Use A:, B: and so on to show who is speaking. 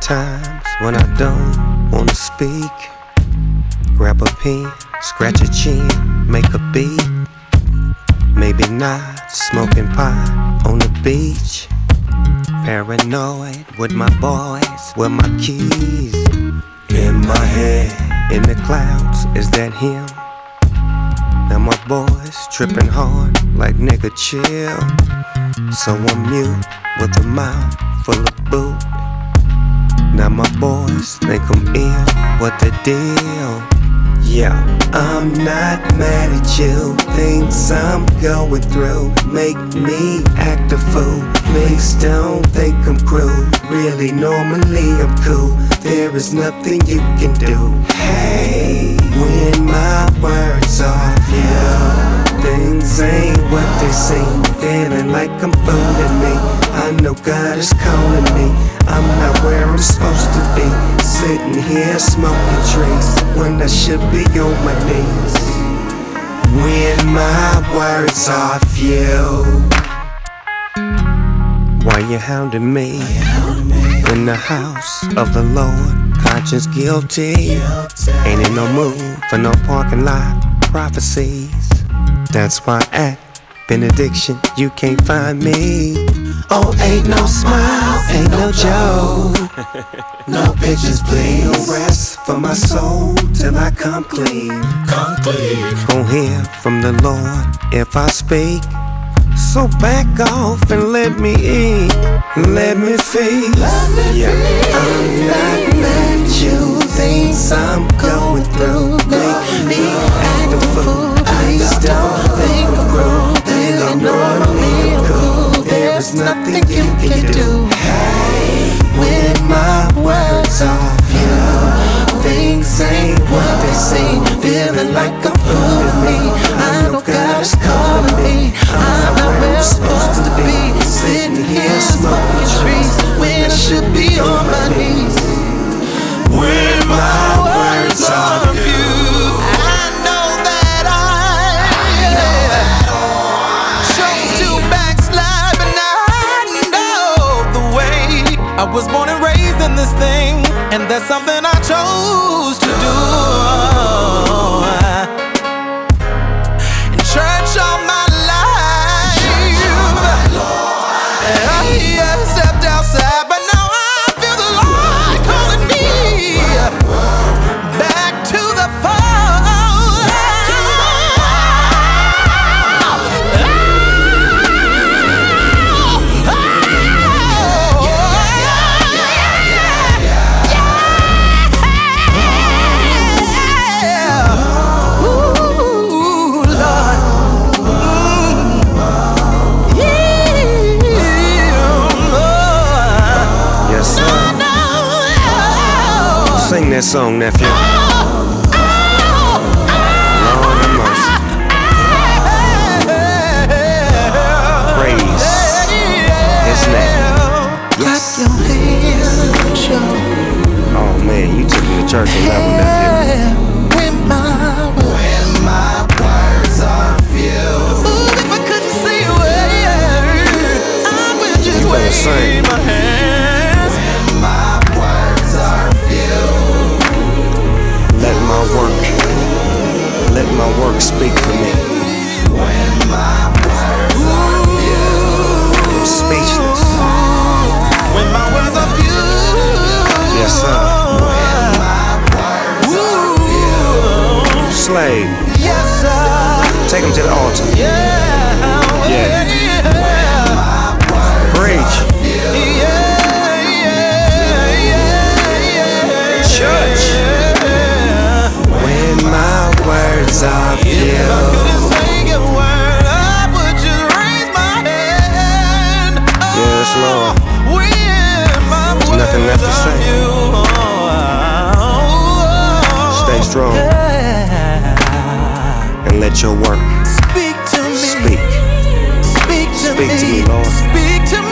A: Sometimes when I don't wanna speak, grab a pen, scratch a chin, make a beat. Maybe not smoking pot on the beach. Paranoid with my boys, with my keys. In my head, in the clouds, is that him? Now my boys tripping hard like nigga chill. So I'm mute with a mouth full of boot. Now my boys think I'm ill, what the deal? Yeah, I'm not mad at you. Things I'm going through make me act a fool. Please don't think I'm cruel. Really, normally I'm cool. There is nothing you can do. Hey, when my words are few, things ain't what they seem. Feeling like I'm fooling me. I know God is calling me. I'm not where I'm supposed to be. Sitting here smoking trees when I should be on my knees. When my words are few. Why you hounding me? In the house of the Lord, conscience guilty. Ain't in no mood for no parking lot prophecies. That's why at benediction you can't find me. Oh, ain't no smile, ain't no joke. No pictures, please. No rest for my soul till I come clean. Come clean. Gon' hear from the Lord if I speak. So back off and let me eat. Let me feast. Yeah. I'm not mad at you. Things I'm going through make me act a fool. Please don't think I'm cruel. Really normally I'm cool. There's nothing you can do. Hey, when my words are few, things ain't what they seem. Feeling like I'm fooling me. I know God is calling me. I'm not where I'm supposed to be. Sitting here smoking trees when I should be on my knees. When my words are few, I know that I chose to backslide, but now I know the way. I was born and raised in this thing, and that's something I chose to do. In church all my life, and I stepped outside, but now I feel the Lord calling me back to the fold. Sing that song, nephew. Lord have mercy. Praise His name. Yes. Oh man, you took me to church on that one, nephew. When my words are few. Ooh, if I couldn't say a word, I would just wave my hands. When my words are few. Let my work speak for me. When my words are few, I'm speechless. When my words are few, yes sir. When my words are few, slave. Yes sir. Take him to the altar. Yeah. Yeah. Preach. Church. When my words are few. If I couldn't say a word, I would just raise my hand. Yes, Lord. There's nothing left to say. Stay strong and let your work
B: Speak to me.
A: Speak to me, Lord.
B: Speak to me.